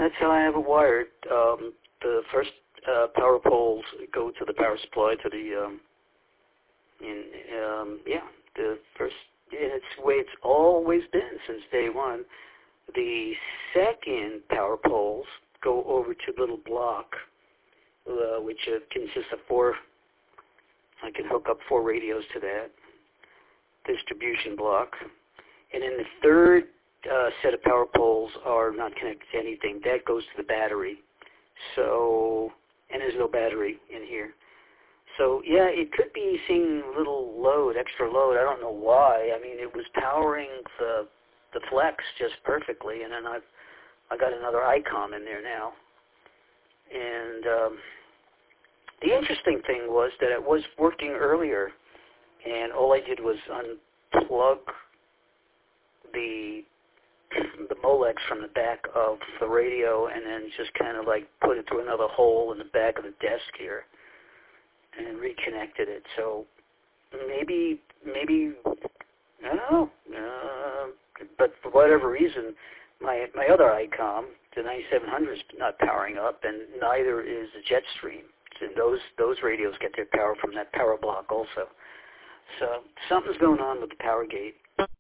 that's how I have it wired. The first power poles go to the power supply to the the first. And it's the way it's always been since day one. The second power poles go over to the little block, which consists of 4. I can hook up 4 radios to that distribution block. And then the third set of power poles are not connected to anything. That goes to the battery. So, and there's no battery in here. So, yeah, it could be seeing a little load, extra load. I don't know why. I mean, it was powering the Flex just perfectly, and then I got another ICOM in there now. And the interesting thing was that it was working earlier, and all I did was unplug the Molex from the back of the radio and then just kind of like put it through another hole in the back of the desk here and reconnected it. So maybe I don't know, but for whatever reason, my other ICOM, the 9700, is not powering up, and neither is the Jetstream. And those radios get their power from that power block also. So something's going on with the power gate.